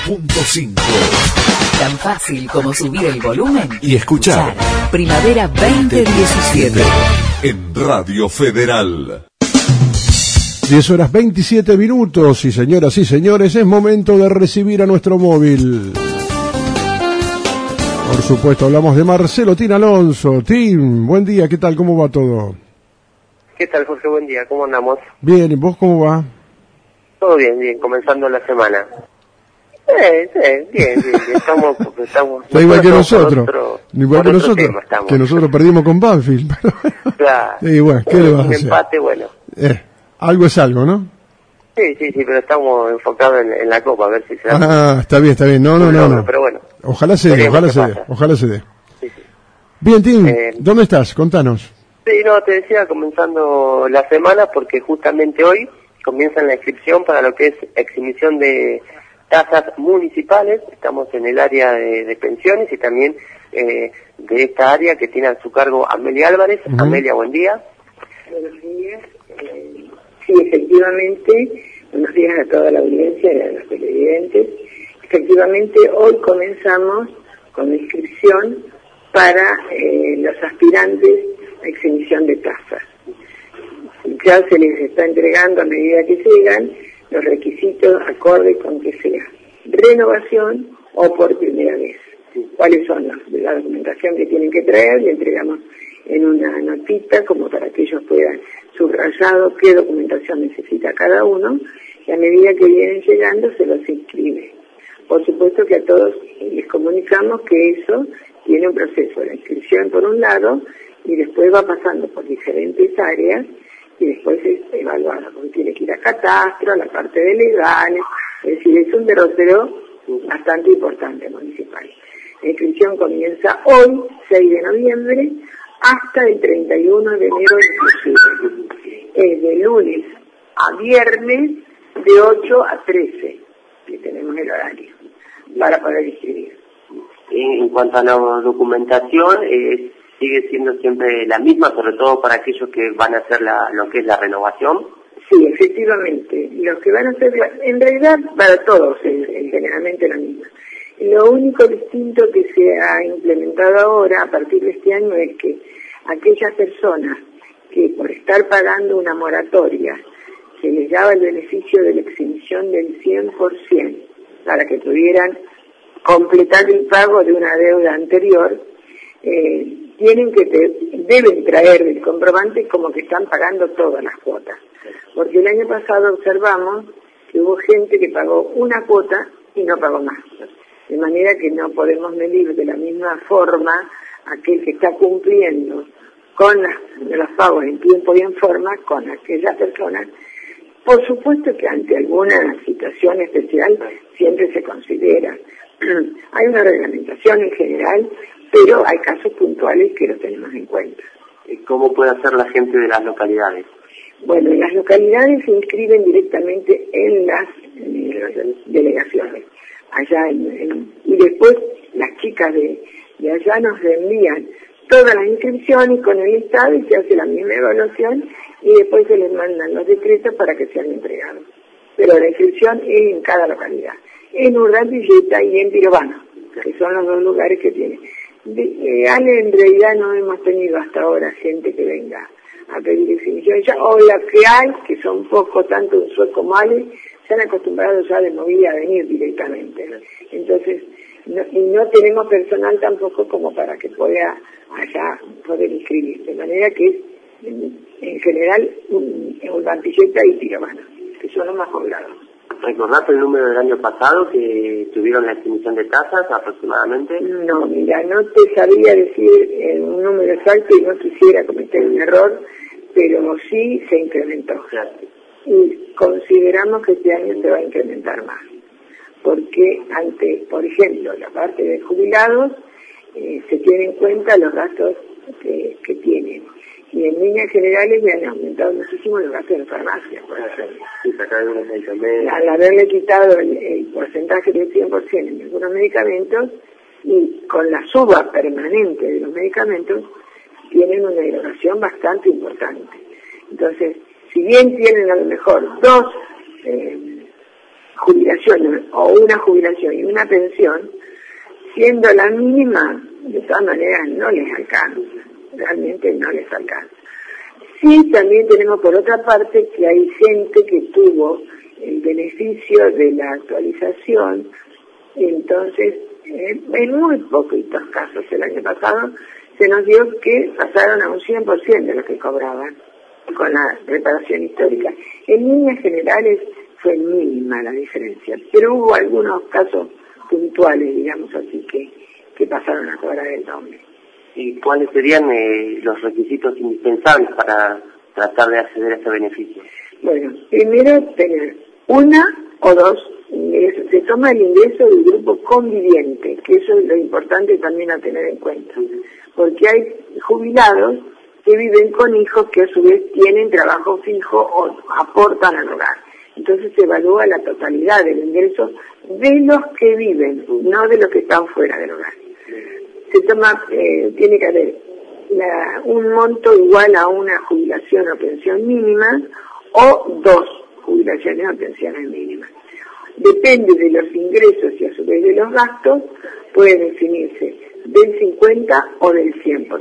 101.5. Tan fácil como subir el volumen Y escuchar. Primavera 2017 En Radio Federal. 10:27. Y señoras y señores, es momento de recibir a nuestro móvil. Por supuesto, hablamos de Marcelo Tin Alonso. Tin, buen día, ¿qué tal? ¿Cómo va todo? ¿Qué tal, Jorge? Buen día, ¿cómo andamos? Bien, ¿y vos cómo va? Todo bien, comenzando la semana. Bien. Estamos Está igual que nosotros. Igual que nosotros. Que nosotros perdimos con Banfield. Claro. Y bueno, ¿qué le vas a hacer? Un empate, bueno. Algo es algo, ¿no? Sí, pero estamos enfocados en la Copa, a ver si se da. Ah, está bien. No. Pero bueno. Ojalá se dé. Sí. Bien, Tim, ¿dónde estás? Contanos. Sí, no, te decía, comenzando la semana, porque justamente hoy comienza la inscripción para lo que es exhibición de tasas municipales. Estamos en el área de pensiones y también de esta área que tiene a su cargo Amelia Álvarez. Amelia, buen día. Buenos días. Sí, efectivamente, buenos días a toda la audiencia y a los televidentes. Efectivamente, hoy comenzamos con la inscripción para los aspirantes a exhibición de tasas. Ya se les está entregando a medida que llegan los requisitos acordes con que sea renovación o por primera vez. ¿Cuáles son la documentación que tienen que traer? Le entregamos en una notita como para que ellos puedan subrayado qué documentación necesita cada uno, y a medida que vienen llegando se los inscribe. Por supuesto que a todos les comunicamos que eso tiene un proceso, la inscripción por un lado, y después va pasando por diferentes áreas, y después es evaluado, porque tiene que ir a catastro, a la parte de legales, es decir, es un derrotero bastante importante municipal. La inscripción comienza hoy, 6 de noviembre, hasta el 31 de enero inclusive. Es de lunes a viernes de 8 a 13, que tenemos el horario, para poder inscribir. En cuanto a la documentación, sigue siendo siempre la misma, sobre todo para aquellos que van a hacer lo que es la renovación. Sí, efectivamente. Los que van a hacer, en realidad para todos es generalmente la misma. Lo único distinto que se ha implementado ahora, a partir de este año, es que aquellas personas que por estar pagando una moratoria se les daba el beneficio de la exención del 100% para que pudieran completar el pago de una deuda anterior, deben traer el comprobante como que están pagando todas las cuotas. Porque el año pasado observamos que hubo gente que pagó una cuota y no pagó más. De manera que no podemos medir de la misma forma aquel que está cumpliendo con los pagos en tiempo y en forma con aquellas personas. Por supuesto que ante alguna situación especial siempre se considera. Hay una reglamentación en general, pero hay casos puntuales que los tenemos en cuenta. ¿Cómo puede hacer la gente de las localidades? Bueno, en las localidades se inscriben directamente en las delegaciones. Allá y después las chicas de allá nos envían todas las inscripciones con el listado y se hace la misma evaluación y después se les mandan los decretos para que sean entregados. Pero la inscripción es en cada localidad, en Urdapilleta y en Pirobano, que son los dos lugares que tienen. En realidad no hemos tenido hasta ahora gente que venga a pedir exhibición ya, o las que hay, que son poco, tanto en Suez como Ale, se han acostumbrado ya de movida a venir directamente, ¿no? Entonces, no tenemos personal tampoco como para que pueda allá poder inscribir, de manera que es en general Urdapilleta y Pirobano, que son los más poblados. ¿Recordás el número del año pasado que tuvieron la exhibición de tasas aproximadamente? No, mira, no te sabría decir un número exacto y no quisiera cometer un error, pero sí se incrementó. Claro. Y consideramos que este año se va a incrementar más, porque por ejemplo, la parte de jubilados, se tienen en cuenta los gastos que tienen. Y en líneas generales me han aumentado muchísimo los gastos de farmacia, por ejemplo. Sí, sacar algunos medicamentos. Al haberle quitado el porcentaje del 100% en algunos medicamentos, y con la suba permanente de los medicamentos, tienen una erogación bastante importante. Entonces, si bien tienen a lo mejor dos jubilación o una jubilación y una pensión, siendo la mínima, de todas maneras no les alcanza, realmente no les alcanza. Sí, también tenemos por otra parte que hay gente que tuvo el beneficio de la actualización, entonces en muy poquitos casos el año pasado se nos dio que pasaron a un 100% de lo que cobraban con la reparación histórica. En líneas generales fue mínima la diferencia, pero hubo algunos casos puntuales, digamos así, que pasaron a cobrar el doble. ¿Y cuáles serían los requisitos indispensables para tratar de acceder a ese beneficio? Bueno, primero tener una o dos ingresos. Se toma el ingreso del grupo conviviente, que eso es lo importante también a tener en cuenta, porque hay jubilados que viven con hijos que a su vez tienen trabajo fijo o aportan al hogar. Entonces se evalúa la totalidad del ingreso de los que viven, no de los que están fuera del hogar. Se toma, tiene que haber un monto igual a una jubilación o pensión mínima o dos jubilaciones o pensiones mínimas. Depende de los ingresos y a su vez de los gastos, puede definirse del 50 o del 100%.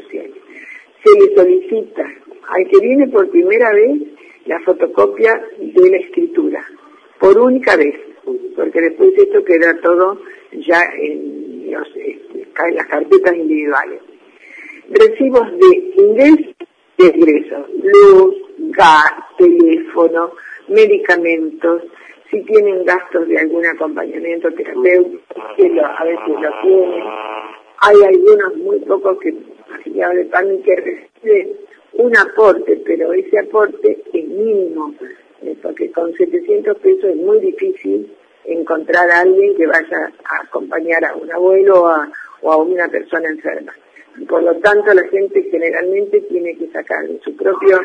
Se le solicita al que viene por primera vez la fotocopia de la escritura, por única vez, porque después esto queda todo ya en las carpetas individuales. Recibos de ingresos y egresos, luz, gas, teléfono, medicamentos, si tienen gastos de algún acompañamiento terapéutico, que a veces lo tienen. Hay algunos muy pocos que afiliados de PAMI que reciben un aporte, pero ese aporte es mínimo, porque con 700 pesos es muy difícil encontrar a alguien que vaya a acompañar a un abuelo o a una persona enferma. Por lo tanto, la gente generalmente tiene que sacar de su propio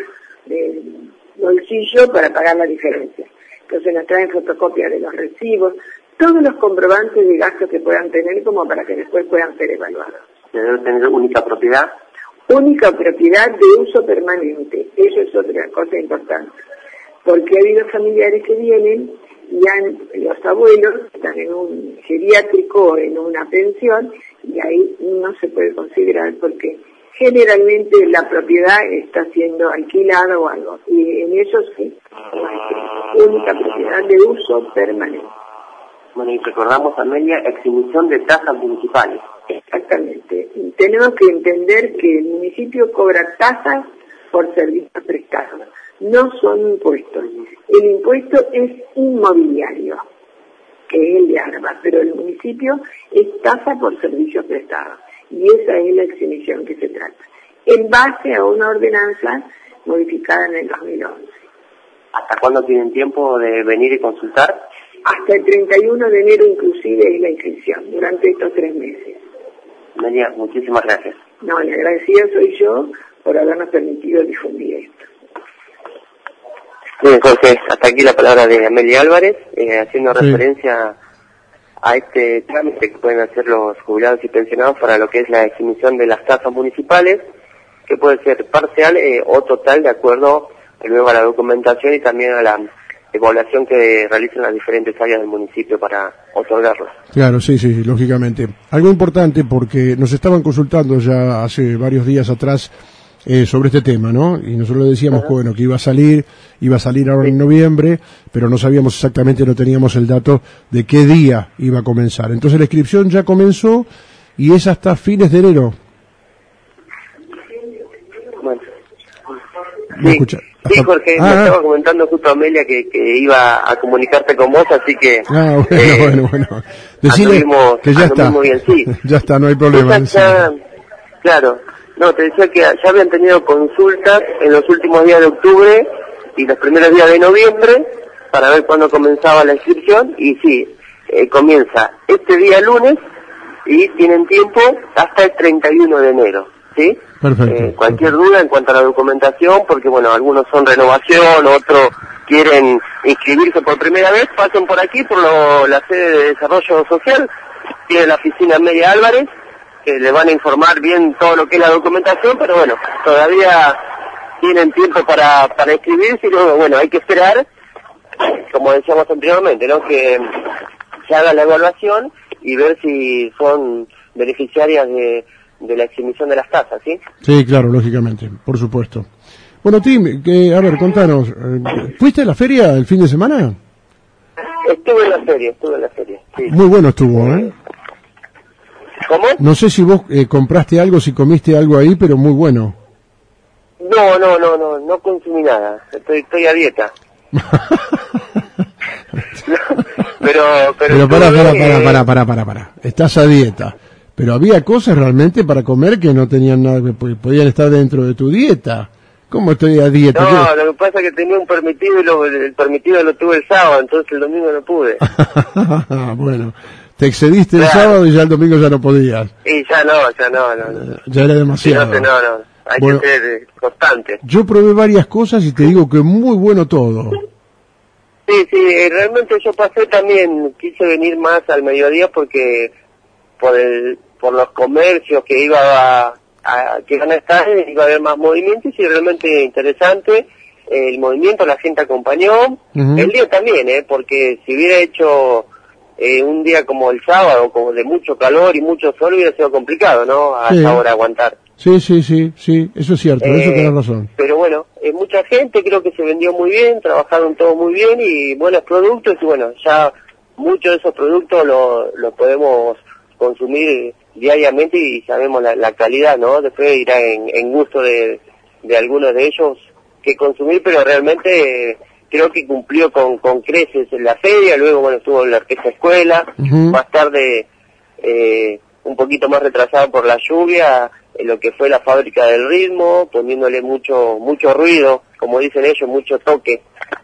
bolsillo para pagar la diferencia. Entonces nos traen fotocopias de los recibos, todos los comprobantes de gastos que puedan tener como para que después puedan ser evaluados. ¿Debe tener única propiedad? Única propiedad de uso permanente, eso es otra cosa importante, porque ha habido familiares que vienen y los abuelos están en un geriátrico o en una pensión y ahí no se puede considerar porque generalmente la propiedad está siendo alquilada o algo, y en eso sí, única propiedad de uso permanente. Bueno, y recordamos, Amelia, exhibición de tasas municipales. Exactamente. Tenemos que entender que el municipio cobra tasas por servicios prestados, no son impuestos. El impuesto es inmobiliario, que es el de ARBA, pero el municipio es tasa por servicios prestados. Y esa es la exhibición que se trata, en base a una ordenanza modificada en el 2011. ¿Hasta cuándo tienen tiempo de venir y consultar? Hasta el 31 de enero inclusive es la inscripción, durante estos 3 meses. Amelia, muchísimas gracias. No, la agradecida soy yo por habernos permitido difundir esto. Bien, Jorge, hasta aquí la palabra de Amelia Álvarez, haciendo referencia a este trámite que pueden hacer los jubilados y pensionados para lo que es la exhibición de las tasas municipales, que puede ser parcial o total de acuerdo luego a la documentación y también a la evaluación que realizan las diferentes áreas del municipio para otorgarlos. Claro, sí, lógicamente. Algo importante porque nos estaban consultando ya hace varios días atrás sobre este tema, ¿no? Y nosotros le decíamos que, bueno, que iba a salir ahora en noviembre, pero no sabíamos exactamente, no teníamos el dato de qué día iba a comenzar. Entonces la inscripción ya comenzó y es hasta fines de enero. Bueno. Sí, Jorge, me estaba comentando justo a Amelia que iba a comunicarte con vos, así que... Bueno. Decile que ya está. Bien, sí. Ya está, no hay problema. Claro. No, te decía que ya habían tenido consultas en los últimos días de octubre y los primeros días de noviembre para ver cuándo comenzaba la inscripción y sí, comienza este día lunes y tienen tiempo hasta el 31 de enero, ¿sí? Perfecto. Cualquier duda en cuanto a la documentación, porque bueno, algunos son renovación, otros quieren inscribirse por primera vez, pasen por aquí, por la sede de Desarrollo Social, tiene la oficina Amelia Álvarez, que le van a informar bien todo lo que es la documentación, pero bueno, todavía tienen tiempo para inscribirse y luego, bueno, hay que esperar como decíamos anteriormente, ¿no? Que se haga la evaluación y ver si son beneficiarias de la exhibición de las tasas, ¿sí? Sí, claro, lógicamente, por supuesto. Bueno, Tim, a ver, contanos, ¿fuiste a la feria el fin de semana? Estuve en la feria, sí. Muy bueno estuvo, ¿eh? ¿Cómo? No sé si vos compraste algo, si comiste algo ahí, pero muy bueno. No consumí nada, estoy a dieta. pero para. Estás a dieta. Pero había cosas realmente para comer que no tenían nada, que podían estar dentro de tu dieta. ¿Cómo estoy a dieta? No, lo que pasa es que tenía un permitido y el permitido lo tuve el sábado, entonces el domingo no pude. Bueno, te excediste el sábado y ya el domingo ya no podías. Y ya no. Ya era demasiado. Sí, no, hay que ser constante. Yo probé varias cosas y te digo que muy bueno todo. Sí, realmente yo pasé también, quise venir más al mediodía porque por los comercios que que van a estar, iba a haber más movimientos y realmente interesante. El movimiento, la gente acompañó. El día también, porque si hubiera hecho un día como el sábado, como de mucho calor y mucho sol, hubiera sido complicado, ¿no? A esa hora aguantar. Sí, eso es cierto, eso tenés razón. Pero bueno, mucha gente, creo que se vendió muy bien, trabajaron todo muy bien y buenos productos, y bueno, ya muchos de esos productos los podemos consumir diariamente y sabemos la calidad, ¿no? Después irá en gusto de algunos de ellos que consumir, pero realmente creo que cumplió con creces en la feria. Luego, bueno, estuvo en la orquesta escuela, más tarde, un poquito más retrasado por la lluvia, en lo que fue la fábrica del ritmo, poniéndole mucho ruido, como dicen ellos, mucho toque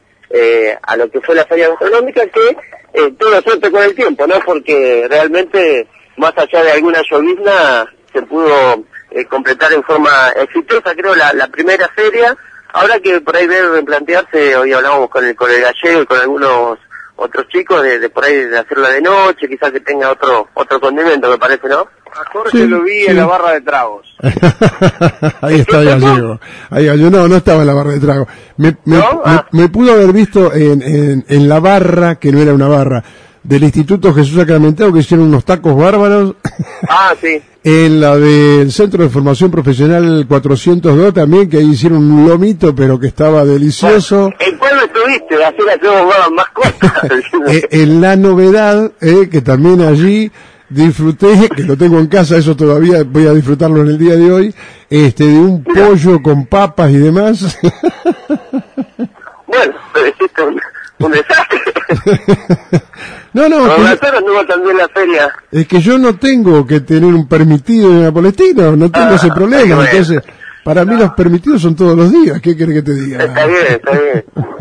a lo que fue la feria gastronómica, que tuvo suerte con el tiempo, ¿no? Porque realmente, más allá de alguna llovizna, se pudo completar en forma exitosa, creo, la primera feria. Ahora que por ahí deben plantearse, hoy hablamos con el gallego y con algunos otros chicos, de por ahí de hacerla de noche, quizás que tenga otro condimento, me parece, ¿no? A Jorge lo vi en la barra de tragos. Ahí está Gallego. No estaba en la barra de tragos. Me pudo haber visto en la barra, que no era una barra, del Instituto Jesús Sacramentado, que hicieron unos tacos bárbaros. Sí. En la del Centro de Formación Profesional 402 también, que ahí hicieron un lomito, pero que estaba delicioso. ¿En cuál estuviste? Así le hacemos más cosas. En La Novedad, que también allí disfruté, que lo tengo en casa, eso todavía voy a disfrutarlo en el día de hoy, de un pollo con papas y demás. Bueno, pero hiciste un desastre. No, no también la feria. Es que yo no tengo que tener un permitido en Napolestino, no tengo ese problema, entonces para mí los permitidos son todos los días. ¿Qué querés que te diga? Está bien.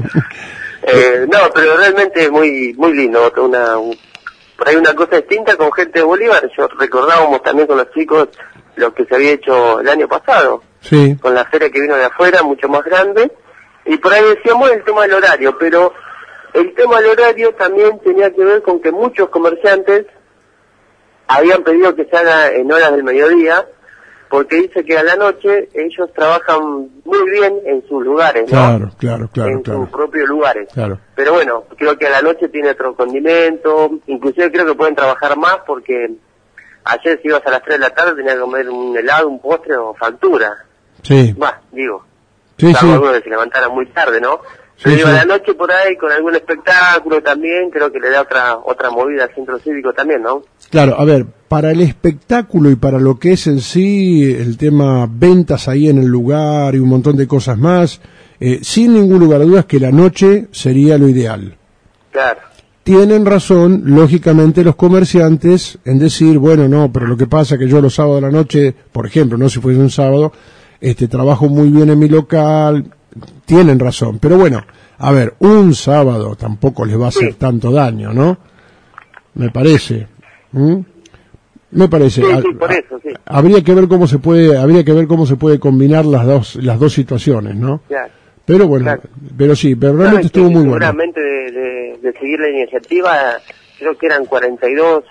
No, pero realmente muy lindo, por ahí una cosa distinta con gente de Bolívar. Yo recordábamos también con los chicos lo que se había hecho el año pasado, sí, con la feria que vino de afuera, mucho más grande, y por ahí decíamos el tema del horario, pero el tema del horario también tenía que ver con que muchos comerciantes habían pedido que se haga en horas del mediodía, porque dice que a la noche ellos trabajan muy bien en sus lugares, ¿no? Claro. En sus propios lugares. Claro. Pero bueno, creo que a la noche tiene otro condimento, inclusive creo que pueden trabajar más, porque ayer si ibas a las 3 de la tarde tenías que comer un helado, un postre o factura. Sí. Sí. Algunos que se levantaran muy tarde, ¿no? Pero a la noche por ahí, con algún espectáculo también, creo que le da otra movida al centro cívico también, ¿no? Claro, a ver, para el espectáculo y para lo que es en sí el tema ventas ahí en el lugar y un montón de cosas más, sin ningún lugar a dudas que la noche sería lo ideal. Claro. Tienen razón, lógicamente, los comerciantes en decir, bueno, no, pero lo que pasa es que yo los sábados de la noche, por ejemplo, no si fuese un sábado, trabajo muy bien en mi local. Tienen razón, pero bueno, a ver, un sábado tampoco les va a hacer tanto daño, ¿no? Me parece. Me parece. Sí, por eso, sí. Habría que ver cómo se puede combinar las dos situaciones, ¿no? Claro. Pero bueno, claro. pero realmente estuvo muy bueno. Seguramente de seguir la iniciativa, creo que eran 42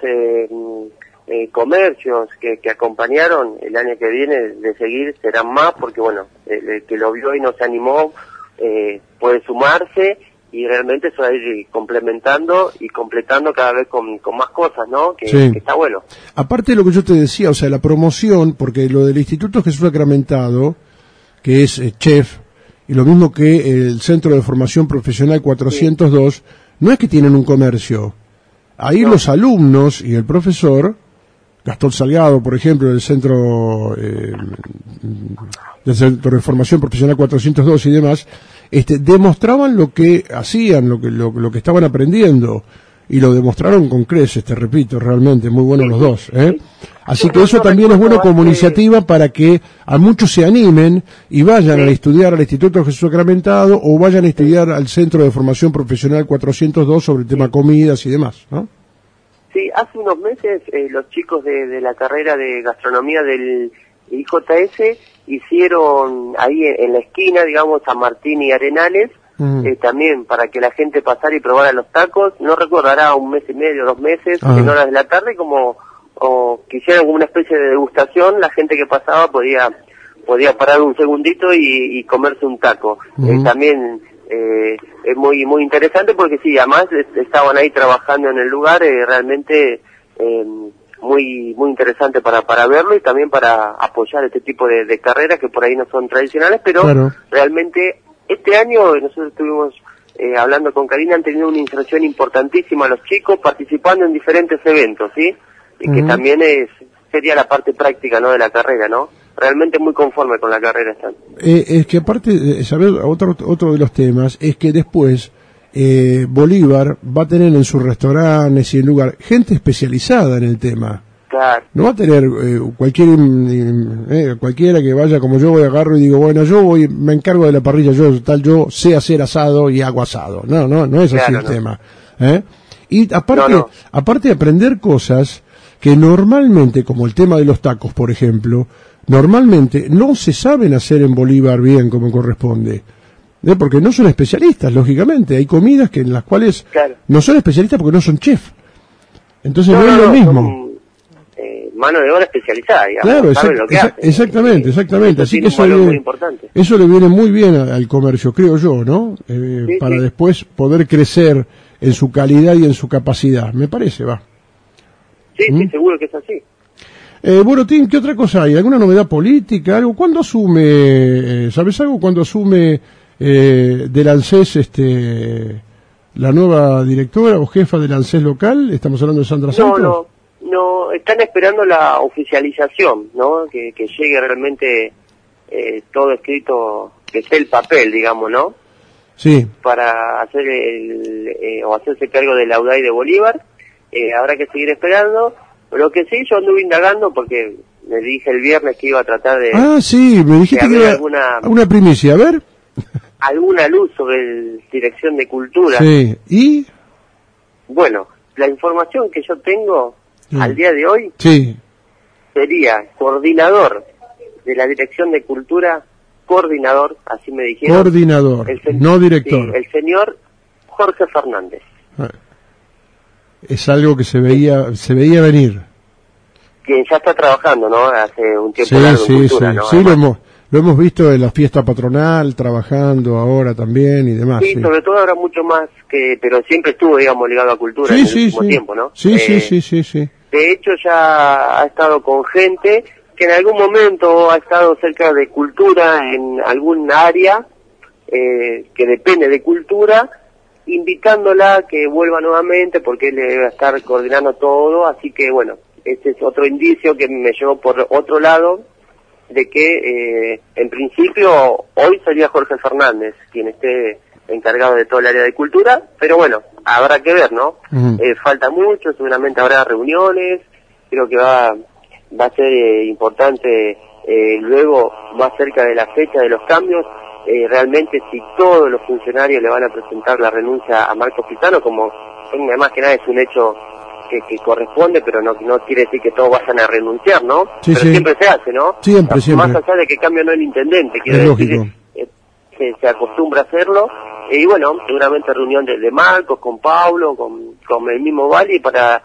comercios que acompañaron. El año que viene de seguir serán más, porque bueno, el que lo vio y no se animó puede sumarse, y realmente eso va a ir complementando y completando cada vez con más cosas, ¿no? Que está bueno. Aparte de lo que yo te decía, o sea, la promoción, porque lo del Instituto Jesús Sacramentado, que es chef, y lo mismo que el Centro de Formación Profesional 402, no es que tienen un comercio. Ahí los alumnos y el profesor, Gastón Salgado, por ejemplo, del Centro de Formación Profesional 402 y demás, demostraban lo que hacían, lo que estaban aprendiendo, y lo demostraron con creces, te repito, realmente, muy buenos los dos, ¿eh? Así que eso también es bueno como iniciativa para que a muchos se animen y vayan a estudiar al Instituto Jesús Sacramentado o vayan a estudiar al Centro de Formación Profesional 402 sobre el tema comidas y demás, ¿no? Sí, hace unos meses los chicos de la carrera de gastronomía del IJS hicieron ahí en la esquina, digamos, San Martín y Arenales, también para que la gente pasara y probara los tacos. No recuerdo, hará un mes y medio, 2 meses, en horas de la tarde, o que hicieran como una especie de degustación. La gente que pasaba podía parar un segundito y comerse un taco. También es muy interesante porque sí, además estaban ahí trabajando en el lugar, realmente muy interesante para verlo y también para apoyar este tipo de carreras que por ahí no son tradicionales, pero realmente este año nosotros estuvimos hablando con Karina, han tenido una inserción importantísima los chicos participando en diferentes eventos, ¿sí? Y que también sería la parte práctica, ¿no?, de la carrera, ¿no? Realmente muy conforme con la carrera están. Es que aparte, ¿sabes? Otro de los temas es que después Bolívar va a tener en sus restaurantes y en lugar gente especializada en el tema. Claro. No va a tener cualquiera que vaya como yo, agarro y digo, bueno, me encargo de la parrilla, yo sé hacer asado y hago asado. No es así el tema. Y aparte de aprender cosas que normalmente, como el tema de los tacos, por ejemplo, normalmente no se saben hacer en Bolívar bien como corresponde. Porque no son especialistas, lógicamente. Hay comidas en las cuales no son especialistas porque no son chef. Entonces no es lo mismo. Mano de obra especializada, digamos. Claro, saben lo que hacen. Exactamente. Así que eso le viene muy bien al comercio, creo yo, ¿no? Para después poder crecer en su calidad y en su capacidad. Me parece, va. Sí, seguro que es así. Bueno, Tim, ¿qué otra cosa hay? ¿Alguna novedad política? ¿Algo? ¿Cuándo asume, sabes algo? ¿Cuándo asume del ANSES la nueva directora o jefa del ANSES local? ¿Estamos hablando de Sandra Santos? No, están esperando la oficialización, ¿no? Que llegue realmente todo escrito, que esté el papel, digamos, ¿no? Sí. Para hacer o hacerse cargo del Audai de Bolívar. Habrá que seguir esperando. Lo que sí, yo anduve indagando porque me dije el viernes que iba a tratar de... Ah, sí, me dijiste que era alguna primicia, a ver. Alguna luz sobre Dirección de Cultura. Sí, ¿y? Bueno, la información que yo tengo al día de hoy sería coordinador de la Dirección de Cultura, así me dijeron. Coordinador, no director. Sí, el señor Jorge Fernández. Es algo que se veía venir. Quien ya está trabajando, ¿no? Hace un tiempo largo en Cultura, ¿no? Sí, lo hemos visto en la fiesta patronal, trabajando ahora también y demás. Sí, sobre todo ahora mucho más pero siempre estuvo, digamos, ligado a Cultura en el último tiempo, ¿no? Sí. De hecho, ya ha estado con gente que en algún momento ha estado cerca de Cultura en algún área que depende de Cultura, invitándola a que vuelva nuevamente porque él debe estar coordinando todo, así que bueno, ese es otro indicio que me llevó por otro lado de que en principio hoy sería Jorge Fernández quien esté encargado de todo el área de Cultura, pero bueno, habrá que ver, ¿no? Falta mucho, seguramente habrá reuniones, creo que va a ser importante luego, más cerca de la fecha de los cambios, realmente si todos los funcionarios le van a presentar la renuncia a Marcos Pizano, como más que nada es un hecho que corresponde, pero no quiere decir que todos vayan a renunciar, ¿no? Pero siempre se hace, ¿no? Siempre. Más allá de que cambio no el intendente, quiere decir que se acostumbra a hacerlo, y bueno, seguramente reunión de Marcos, con Pablo, con el mismo Vali, para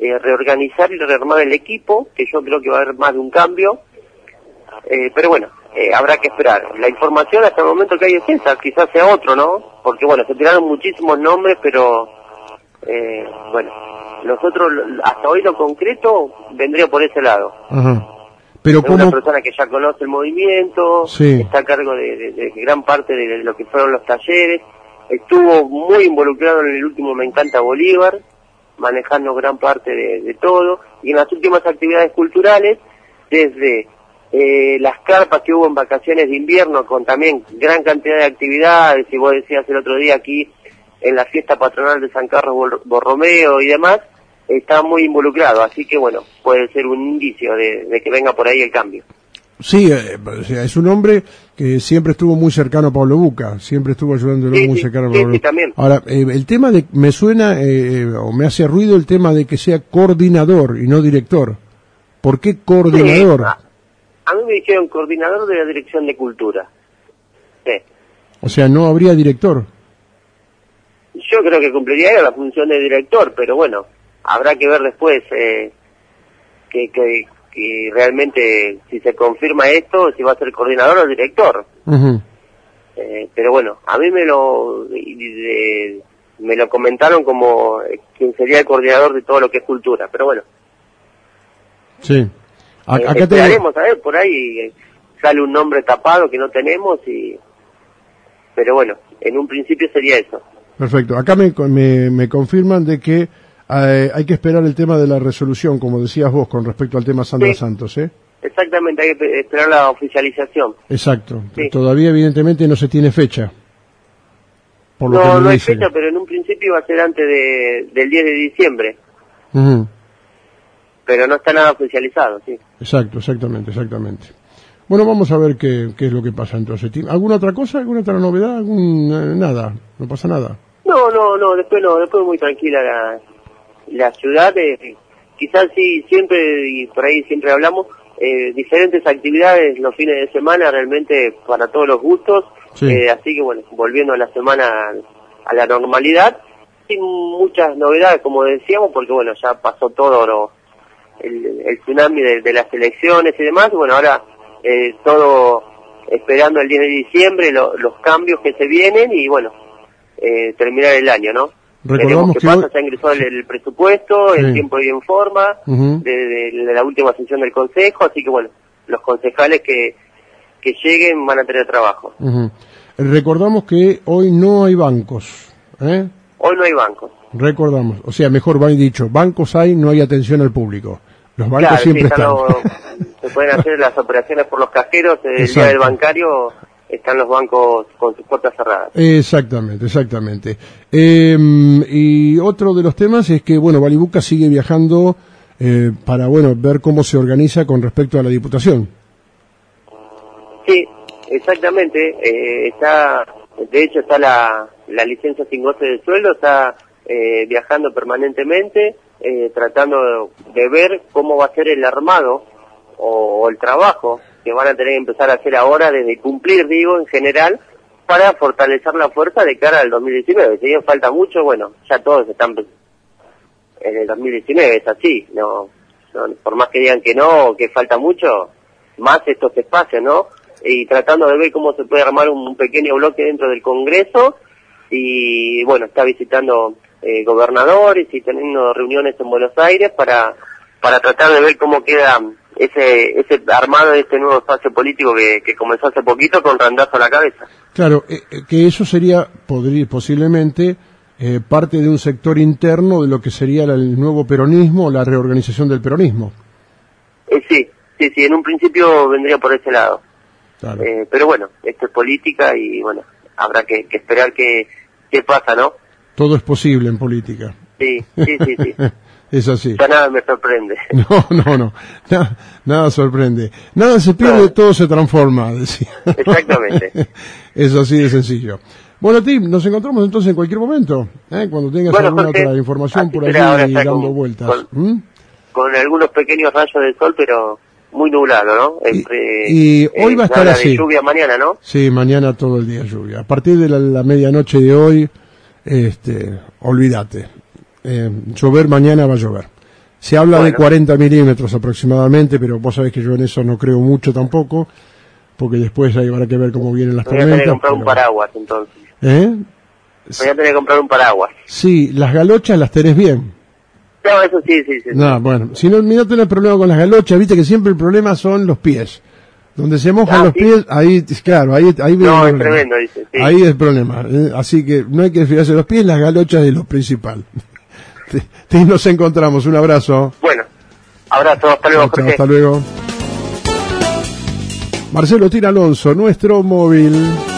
reorganizar y rearmar el equipo, que yo creo que va a haber más de un cambio, pero bueno, habrá que esperar. La información hasta el momento que hay es esa, quizás sea otro, ¿no? Porque bueno, se tiraron muchísimos nombres, pero bueno, nosotros hasta hoy lo concreto vendría por ese lado. Ajá. Pero es una persona que ya conoce el movimiento, sí, está a cargo de gran parte de lo que fueron los talleres, estuvo muy involucrado en el último Me Encanta Bolívar, manejando gran parte de todo, y en las últimas actividades culturales, desde las carpas que hubo en vacaciones de invierno, con también gran cantidad de actividades, y vos decías el otro día aquí, en la fiesta patronal de San Carlos Borromeo y demás, está muy involucrado, así que bueno, puede ser un indicio de que venga por ahí el cambio. Sí, o sea, es un hombre que siempre estuvo muy cercano a Pablo Buca, siempre estuvo ayudándolo muy cercano a Pablo Buca. También. Ahora, el tema de, me suena, o me hace ruido el tema de que sea coordinador y no director. ¿Por qué coordinador? Sí, a mí me dijeron coordinador de la Dirección de Cultura. Sí. O sea, no habría director. Yo creo que cumpliría la función de director, pero bueno, habrá que ver después que realmente si se confirma esto, si va a ser coordinador o director. Uh-huh. Pero bueno, a mí me lo comentaron como quien sería el coordinador de todo lo que es cultura, pero bueno. Sí. Acá esperaremos a ver, por ahí sale un nombre tapado que no tenemos, pero bueno, en un principio sería eso. Perfecto. Acá me confirman de que hay que esperar el tema de la resolución, como decías vos, con respecto al tema Sandra Santos, ¿eh? Exactamente, hay que esperar la oficialización. Exacto. Sí. Todavía, evidentemente, no se tiene fecha. Por lo que no hay dicen. fecha, pero en un principio va a ser antes del 10 de diciembre. Uh-huh. Pero no está nada oficializado, sí. Exacto, exactamente. Bueno, vamos a ver qué es lo que pasa entonces. ¿Alguna otra cosa? ¿Alguna otra novedad? Nada, no pasa nada. No, después muy tranquila la ciudad, quizás sí, siempre, y por ahí siempre hablamos, diferentes actividades los fines de semana, realmente para todos los gustos, sí. Así que bueno, volviendo a la semana a la normalidad, sin muchas novedades, como decíamos, porque bueno, ya pasó todo el tsunami de las elecciones y demás, y bueno, ahora todo esperando el 10 de diciembre, los cambios que se vienen, y bueno, terminar el año, ¿no? Veremos qué pasa, ya ingresó el presupuesto, sí, en tiempo y en forma, uh-huh, de la última sesión del Consejo, así que bueno, los concejales que lleguen van a tener trabajo. Uh-huh. Recordamos que hoy no hay bancos, ¿eh? Hoy no hay bancos. Recordamos, o sea, mejor va dicho, bancos hay, no hay atención al público. Los bancos claro, siempre están. Se pueden hacer las operaciones por los cajeros, el día del bancario están los bancos con sus puertas cerradas. Exactamente. Y otro de los temas es que, bueno, Balibuca sigue viajando para, bueno, ver cómo se organiza con respecto a la Diputación. Sí, exactamente. De hecho está la licencia sin goce de sueldo, está viajando permanentemente, tratando de ver cómo va a ser el armado o el trabajo que van a tener que empezar a hacer ahora, desde cumplir, digo, en general, para fortalecer la fuerza de cara al 2019. Si bien falta mucho, bueno, ya todos están en el 2019, es así, no por más que digan que no, o que falta mucho, más estos espacios, ¿no? Y tratando de ver cómo se puede armar un pequeño bloque dentro del Congreso, y bueno, está visitando gobernadores y teniendo reuniones en Buenos Aires para tratar de ver cómo queda ese armado de este nuevo espacio político que comenzó hace poquito con Randazo a la cabeza. Claro, que eso sería posiblemente parte de un sector interno de lo que sería el nuevo peronismo, la reorganización del peronismo. Sí, en un principio vendría por ese lado. Claro. Pero bueno, esto es política y bueno, habrá que esperar qué pasa, ¿no? Todo es posible en política. Sí. Es así. Ya nada me sorprende. No. Nada sorprende. Nada se pierde, todo se transforma, decía. Exactamente. Es así de sencillo. Bueno, Tim, nos encontramos entonces en cualquier momento, cuando tengas alguna Jorge, otra información por allí y dando vueltas. Con algunos pequeños rayos de sol, pero muy nublado, ¿no? Y hoy va a estar así. De lluvia mañana, ¿no? Sí, mañana todo el día lluvia. A partir de la medianoche de hoy, olvídate. Llover mañana va a llover. Se habla de 40 milímetros aproximadamente, pero vos sabés que yo en eso no creo mucho tampoco. porque después ahí habrá que ver cómo vienen las Voy a tormentas. tener que comprar un paraguas, entonces. Voy a tener que comprar un paraguas. Sí, las galochas las tenés bien. No, eso sí. No, bueno, si no tenés problema con las galochas, viste que siempre el problema son los pies. Donde se mojan los pies, ahí, claro, ahí no, es tremendo, dice. Sí. Ahí es el problema. Así que no hay que desfiarse de los pies, las galochas es lo principal. Nos encontramos, un abrazo. Bueno, abrazo, hasta luego, Jorge. Hasta luego. Marcelo Tir Alonso, nuestro móvil.